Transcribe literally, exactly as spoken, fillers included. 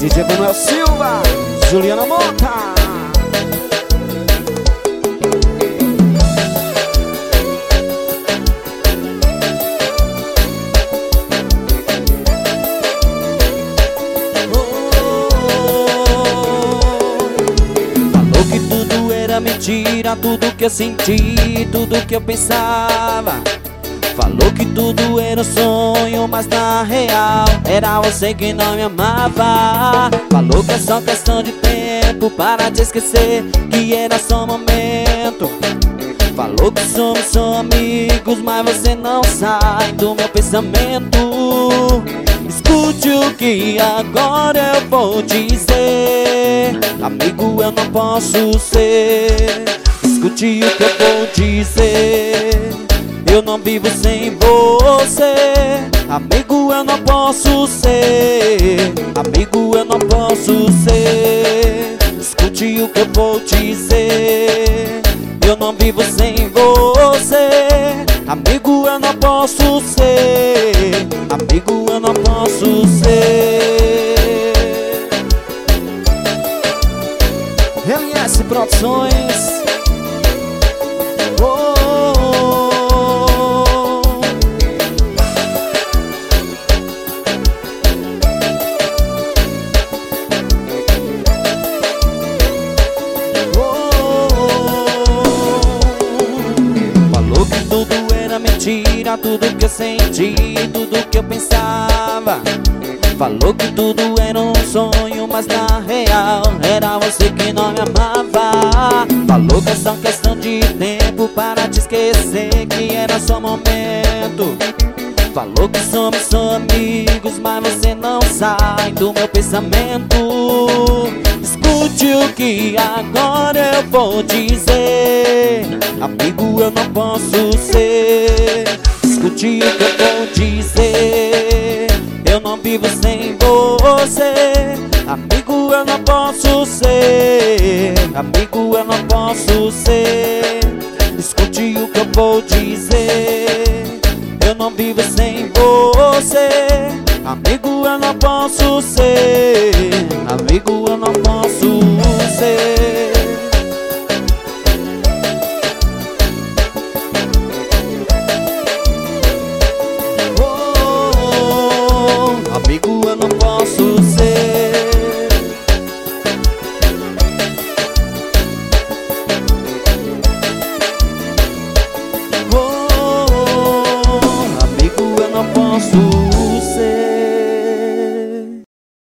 D J Manuel Silva, Juliana Mota. Falou que tudo era mentira, tudo que eu senti, tudo que eu pensava. Falou que tudo era um sonho, mas na real era você que não me amava. Falou que é só questão de tempo para te esquecer, que era só um momento. Falou que somos só amigos, mas você não sai do meu pensamento. Escute o que agora eu vou dizer. Amigo, eu não posso ser. Escute o que eu vou dizer. Eu não vivo sem você. Amigo, eu não posso ser. Amigo, eu não posso ser. Escute o que eu vou dizer. Eu não vivo sem você. Amigo, eu não posso ser. Amigo, eu não posso ser. L S Produções. Oh. Mentira, tudo que eu senti, tudo que eu pensava. Falou que tudo era um sonho, mas na real era você que não me amava. Falou que é só questão de tempo para te esquecer, que era só momento. Falou que somos só amigos, mas você não sai do meu pensamento. Escute o que agora eu vou dizer. Amigo, eu não posso ser. Escute o que eu vou dizer. Eu não vivo sem você. Amigo, eu não posso ser. Amigo, eu não posso ser. Escute o que eu vou dizer. Eu não vivo sem você. Amigo, eu não posso ser. Amigo, eu não posso ser. Oh, amigo, eu não posso ser. Oh, amigo, eu não posso